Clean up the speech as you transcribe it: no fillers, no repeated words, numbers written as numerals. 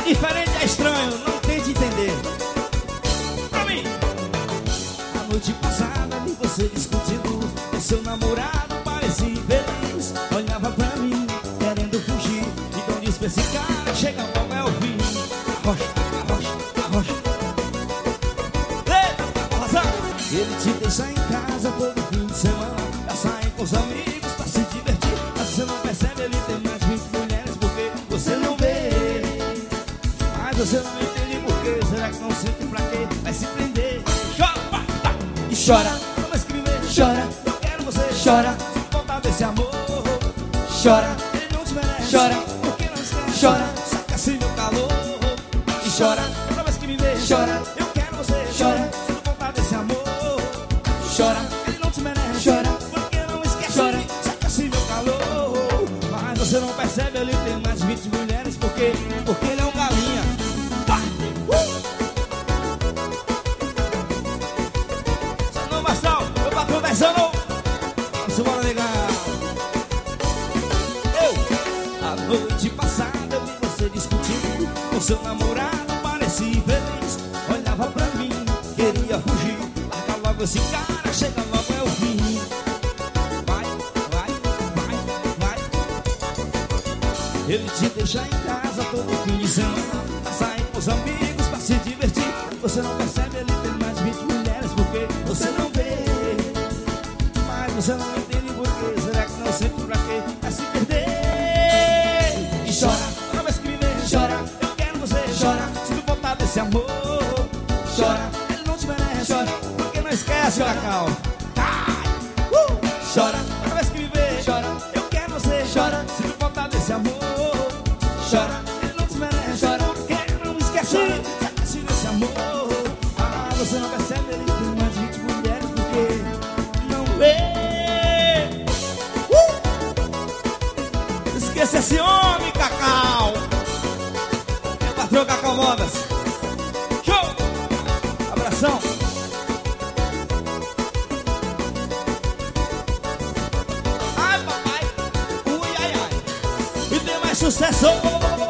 diferente, é estranho, não tente entender. Pra mim. A noite passada vi você discutindo com seu namorado, parecia infeliz. Olhava pra mim, querendo fugir. Então disse pra esse cara, chega logo é o fim. Arrocha, arrocha, arrocha. Eita, arrasar. Ele te deixa em casa todo fim de semana, pra sair com os amigos, pra se divertir. Mas você não percebe, ele tem mais 20 mulheres porque você não vê. Mas você não entende por quê. Será que não sente pra quê? Vai se prender. Chora, pá, pá. E chora, vamos escrever. Chora, eu quero você. Chora, se voltar desse amor. Chora, ele não te merece. Chora, porque não esquece. Chora, saca assim meu calor. E chora, toda vez que me vê. Chora, eu quero você. Chora, se voltar desse amor. Chora, ele não te merece. Chora, porque não esquece. Chora, saca assim meu calor. Mas você não percebe, ele tem mais de 20 mulheres porque ele é um galinha. Não bastão, meu patrão descendo. Isso, bora negar. A noite passada eu vi você discutindo com seu namorado, parecia infeliz. Olhava pra mim, queria fugir. Larga logo esse cara, chega logo é o fim. Vai, vai, vai, vai. Ele te deixa em casa todo fim de semana, pra sair com os amigos, pra se divertir. Você não percebe, ele tem mais de 20 mulheres porque você não vê. Mas você não entende por quê. Será que não sente pra quê? Vai se perder. E chora, toda vez que me vê. Chora, eu quero você. Chora, se tu voltar desse amor. Chora, ele não te merece. Chora, porque não esquece, Cacau. Chora, toda vez que me vê. Chora, eu quero você. Chora, se tu voltar desse amor. Chora, ele não te merece. Chora, porque não esquece. Saca-se desse amor. Ah, você não percebe, ele tem mais de 20 mulheres porque não vê. Esqueça esse homem, Cacau. Meu patrão Cacau Modas. Show! Abração. Ai, papai. Ui, ai, ai. E tem mais sucesso.